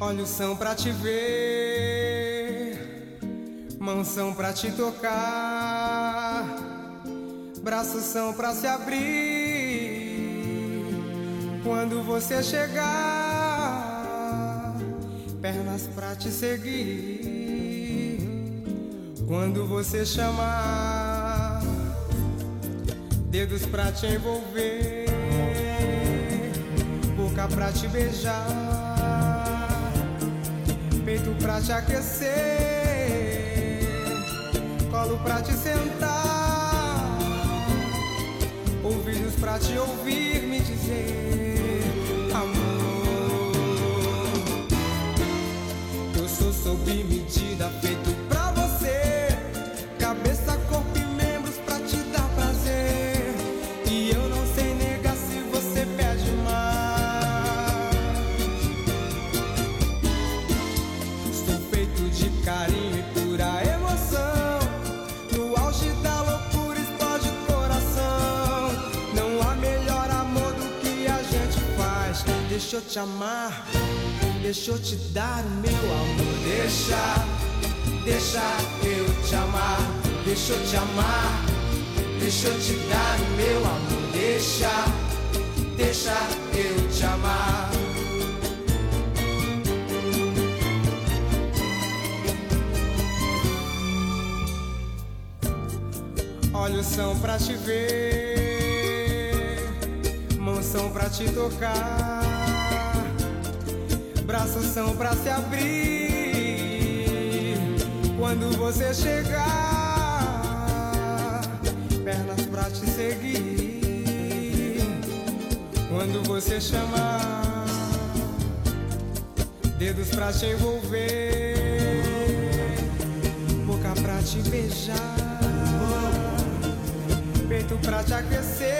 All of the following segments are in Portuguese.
Olhos são pra te ver, mãos são pra te tocar, braços são pra se abrir quando você chegar, pernas pra te seguir quando você chamar, dedos pra te envolver, boca pra te beijar, peito pra te aquecer, colo pra te sentar, ouvidos pra te ouvir me dizer: amor, eu sou sob medida, feito pra você, cabeça, corpo e membros pra te dar prazer, e eu não sei negar se você pede mais. Carinho e pura emoção, no auge da loucura explode o coração. Não há melhor amor do que a gente faz. Deixa eu te amar, deixa eu te dar o meu amor. Deixa eu te amar, deixa eu te amar, deixa eu te dar o meu amor. Deixa eu te amar. Olhos são pra te ver, mãos são pra te tocar, braços são pra se abrir quando você chegar, pernas pra te seguir quando você chamar, dedos pra te envolver, boca pra te beijar, peito pra te aquecer,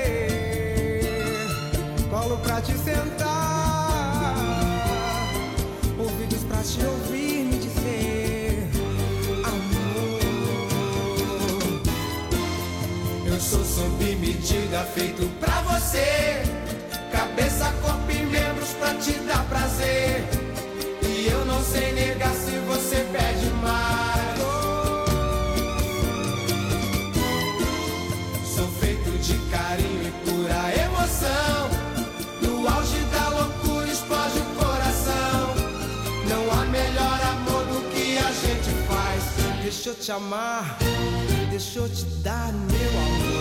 colo pra te sentar, ouvidos pra te ouvir me dizer: amor, eu sou sob medida, feito pra você, cabeça, corpo e membros pra te dar prazer, e eu não sei negar se você pede mais. De carinho e pura emoção, no auge da loucura explode o coração. Não há melhor amor do que a gente faz. Deixa eu te amar, deixa eu te dar o meu amor.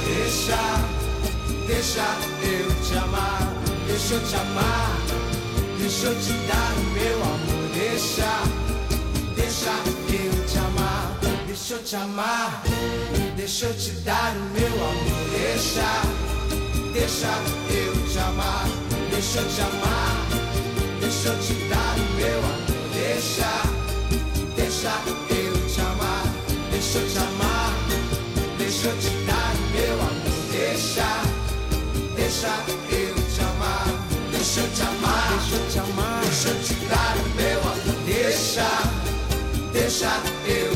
Deixa eu te amar, deixa eu te amar, deixa eu te dar o meu amor. Deixa eu te amar, deixa eu te amar, deixa eu te dar o meu amor. Deixa eu te amar, deixa eu te amar, deixa eu te dar o meu amor. Deixa eu te amar, deixa eu te amar, deixa eu te dar o meu amor. Deixa eu te amar, deixa eu te amar, deixa eu te amar, deixa eu te dar o meu amor. Deixa eu